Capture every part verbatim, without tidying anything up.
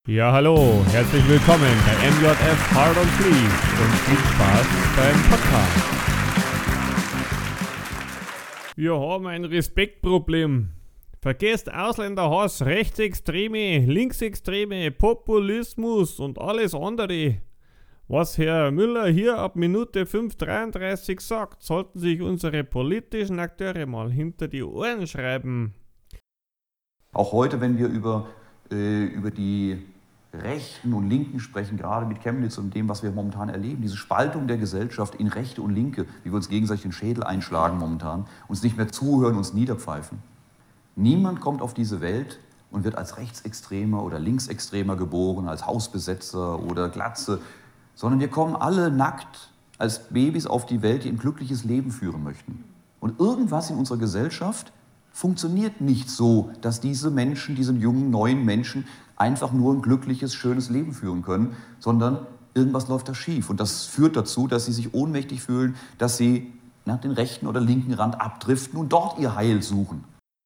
Ja, hallo, herzlich willkommen bei M J F Hard on Fleek und viel Spaß beim Podcast. Wir haben ein Respektproblem. Vergesst Ausländerhass, Rechtsextreme, Linksextreme, Populismus und alles andere. Was Herr Müller hier ab Minute fünf dreiunddreißig sagt, sollten sich unsere politischen Akteure mal hinter die Ohren schreiben. Auch heute, wenn wir über, äh, über die Rechten und Linken sprechen, gerade mit Chemnitz und dem, was wir momentan erleben, diese Spaltung der Gesellschaft in Rechte und Linke, wie wir uns gegenseitig den Schädel einschlagen momentan, uns nicht mehr zuhören, uns niederpfeifen. Niemand kommt auf diese Welt und wird als Rechtsextremer oder Linksextremer geboren, als Hausbesetzer oder Glatze, sondern wir kommen alle nackt als Babys auf die Welt, die ein glückliches Leben führen möchten. Und irgendwas in unserer Gesellschaft funktioniert nicht so, dass diese Menschen, diese jungen, neuen Menschen einfach nur ein glückliches, schönes Leben führen können, sondern irgendwas läuft da schief. Und das führt dazu, dass sie sich ohnmächtig fühlen, dass sie nach den rechten oder linken Rand abdriften und dort ihr Heil suchen.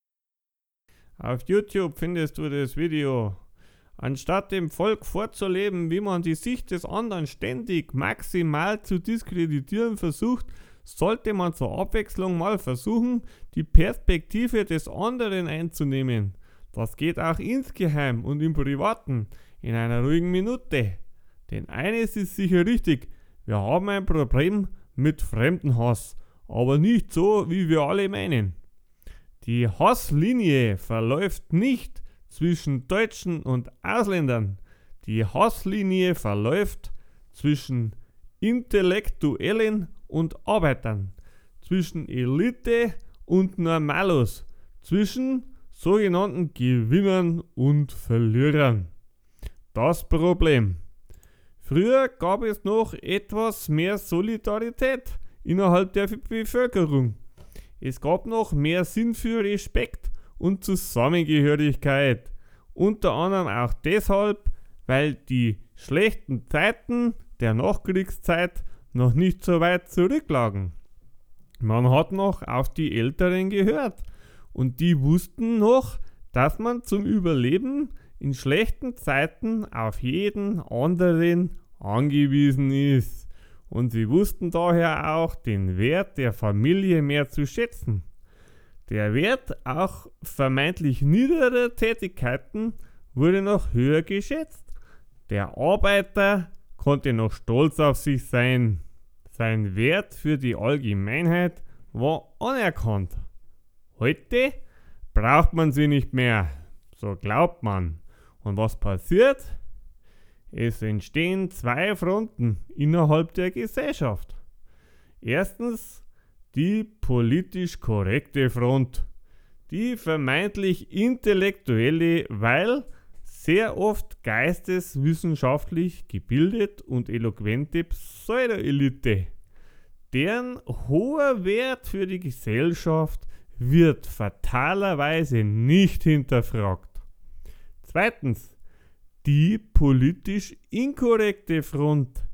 Auf YouTube findest du das Video. Anstatt dem Volk vorzuleben, wie man die Sicht des anderen ständig maximal zu diskreditieren versucht, sollte man zur Abwechslung mal versuchen, die Perspektive des anderen einzunehmen. Das geht auch insgeheim und im Privaten, in einer ruhigen Minute. Denn eines ist sicher richtig, wir haben ein Problem mit Fremdenhass, aber nicht so, wie wir alle meinen. Die Hasslinie verläuft nicht zwischen Deutschen und Ausländern. Die Hasslinie verläuft zwischen Intellektuellen und Arbeitern, zwischen Elite und Normalos, zwischen sogenannten Gewinnern und Verlierern. Das Problem. Früher gab es noch etwas mehr Solidarität innerhalb der Bevölkerung. Es gab noch mehr Sinn für Respekt und Zusammengehörigkeit. Unter anderem auch deshalb, weil die schlechten Zeiten der Nachkriegszeit noch nicht so weit zurücklagen. Man hat noch auf die Älteren gehört und die wussten noch, dass man zum Überleben in schlechten Zeiten auf jeden anderen angewiesen ist. Und sie wussten daher auch den Wert der Familie mehr zu schätzen. Der Wert auch vermeintlich niederer Tätigkeiten wurde noch höher geschätzt. Der Arbeiter konnte noch stolz auf sich sein. Sein Wert für die Allgemeinheit war anerkannt. Heute braucht man sie nicht mehr, so glaubt man. Und was passiert? Es entstehen zwei Fronten innerhalb der Gesellschaft. Erstens die politisch korrekte Front, die vermeintlich intellektuelle, weil sehr oft geisteswissenschaftlich gebildet und eloquente Pseudoelite. Deren hoher Wert für die Gesellschaft wird fatalerweise nicht hinterfragt. Zweitens, die politisch inkorrekte Front,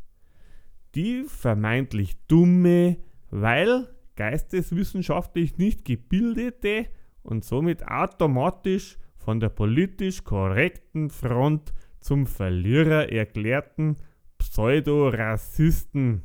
die vermeintlich dumme, weil geisteswissenschaftlich nicht gebildete und somit automatisch von der politisch korrekten Front zum Verlierer erklärten Pseudorassisten.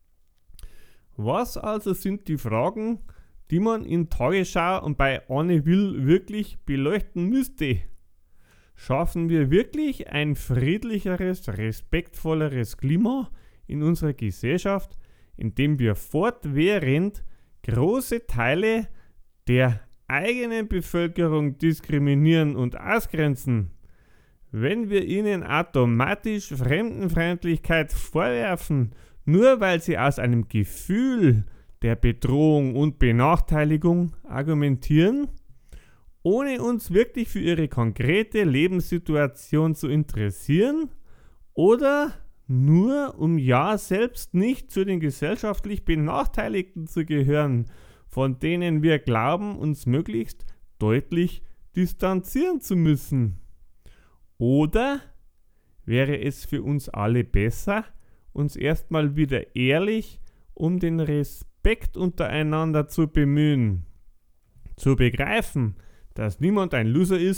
Was also sind die Fragen, die man in Tagesschau und bei Anne Will wirklich beleuchten müsste? Schaffen wir wirklich ein friedlicheres, respektvolleres Klima in unserer Gesellschaft, indem wir fortwährend große Teile der eigenen Bevölkerung diskriminieren und ausgrenzen? Wenn wir ihnen automatisch Fremdenfeindlichkeit vorwerfen, nur weil sie aus einem Gefühl der Bedrohung und Benachteiligung argumentieren, ohne uns wirklich für ihre konkrete Lebenssituation zu interessieren oder nur um ja selbst nicht zu den gesellschaftlich Benachteiligten zu gehören, von denen wir glauben, uns möglichst deutlich distanzieren zu müssen? Oder wäre es für uns alle besser, uns erstmal wieder ehrlich um den Respekt untereinander zu bemühen, zu begreifen, dass niemand ein Loser ist,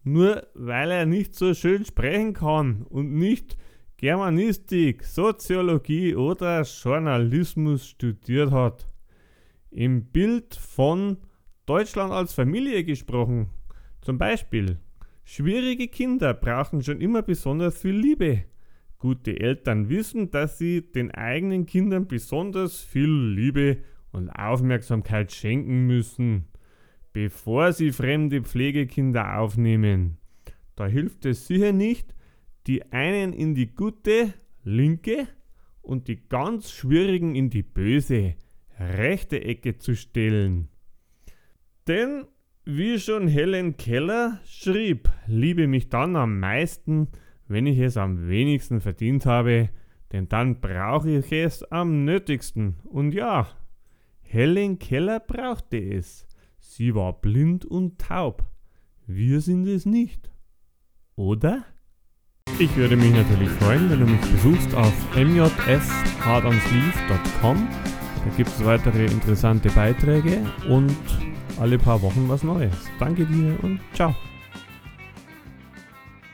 nur weil er nicht so schön sprechen kann und nicht Germanistik, Soziologie oder Journalismus studiert hat. Im Bild von Deutschland als Familie gesprochen. Zum Beispiel, schwierige Kinder brauchen schon immer besonders viel Liebe. Gute Eltern wissen, dass sie den eigenen Kindern besonders viel Liebe und Aufmerksamkeit schenken müssen, bevor sie fremde Pflegekinder aufnehmen. Da hilft es sicher nicht, die einen in die gute, linke und die ganz schwierigen in die böse, rechte Ecke zu stellen. Denn, wie schon Helen Keller schrieb, liebe mich dann am meisten, wenn ich es am wenigsten verdient habe, denn dann brauche ich es am nötigsten. Und ja, Helen Keller brauchte es. Sie war blind und taub. Wir sind es nicht. Oder? Ich würde mich natürlich freuen, wenn du mich besuchst auf m j s hard on sleeve punkt com. Da gibt es weitere interessante Beiträge und alle paar Wochen was Neues. Danke dir und ciao.